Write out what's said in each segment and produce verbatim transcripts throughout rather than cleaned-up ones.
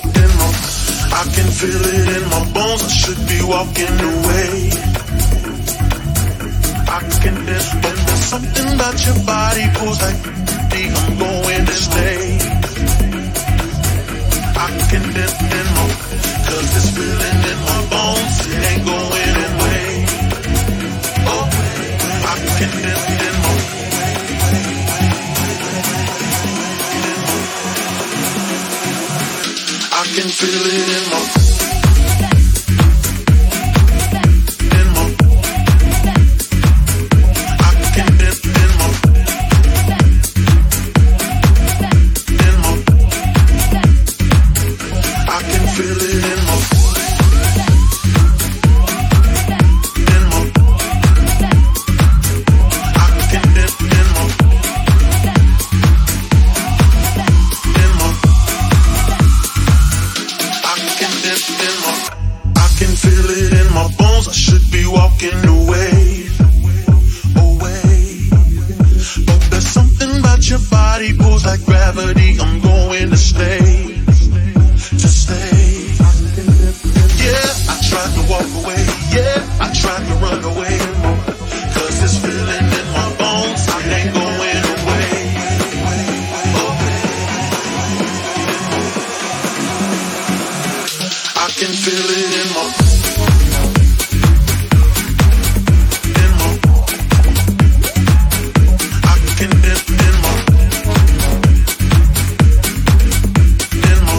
in my, I can feel it in my bones. I should be walking away. I can dip, but there's something about your body pulls like I'm going to stay. I can dip in my, cause this feeling in my bones, it ain't going away. Oh, I can dip in my, I can feel it in my, in my, I can dip in my, in my, I can feel it in my, in my, I can dip in my, in my, I can dip in my, I can feel it in my bones. I should be walking away, away, but there's something about your body pulls like gravity. I'm going to stay, to stay. Yeah, I tried to walk away. Yeah, I tried to run away. Cause this feeling in my bones, it ain't going away. Oh, I can feel it in my, in my, I can dip in my, in my,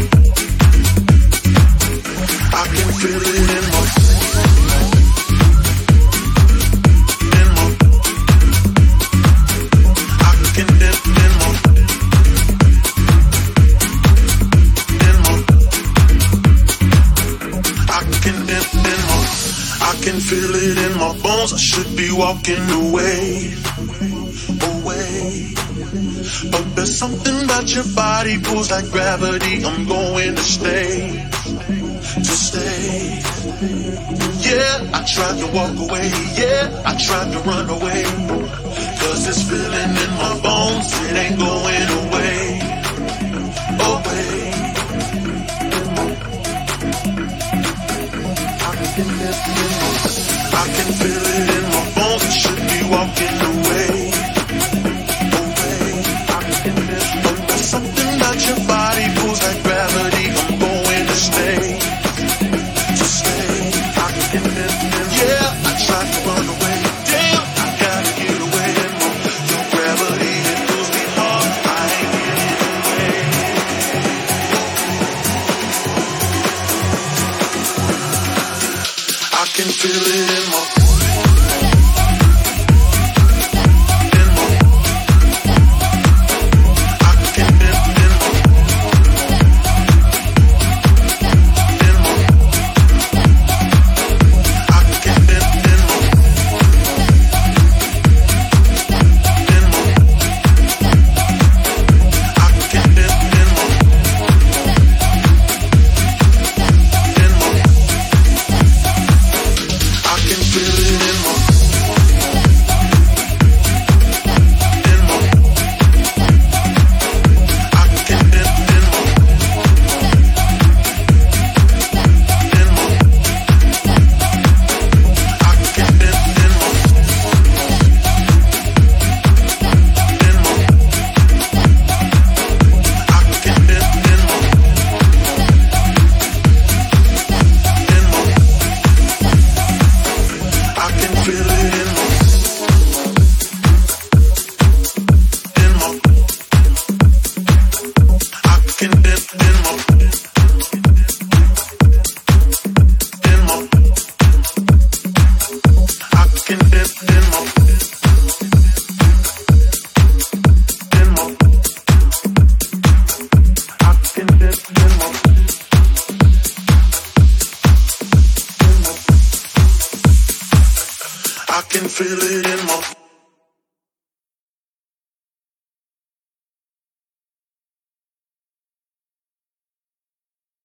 I can feel it in my, in my, I can dip in my, in my, I can dip in my, I can feel it in my bones. I should be walking away, away, but there's something about your body pulls like gravity. I'm going to stay, to stay. Yeah, I tried to walk away. Yeah, I tried to run away. Cause this feeling in my bones, it ain't going away, away. I can feel it in my bones. I should be walking away, away. But there's something about your body pulls like gravity. I'm going to stay, to stay. I can dip in. Yeah, I tried to run away. Damn, I gotta get away. Your gravity, it pulls me hard. I ain't getting away. I can feel it in my, in my, I can dip in my, in my, I can dip in my, in my, I can dip in my, in my, I can feel it in my, in my, I can dip in my, in my, I can dip in my, in my, I can dip in my, in my, I can feel it in my, in my, I can dip in my, in my, I can dip in my, in my, I can dip in my, I can feel it in my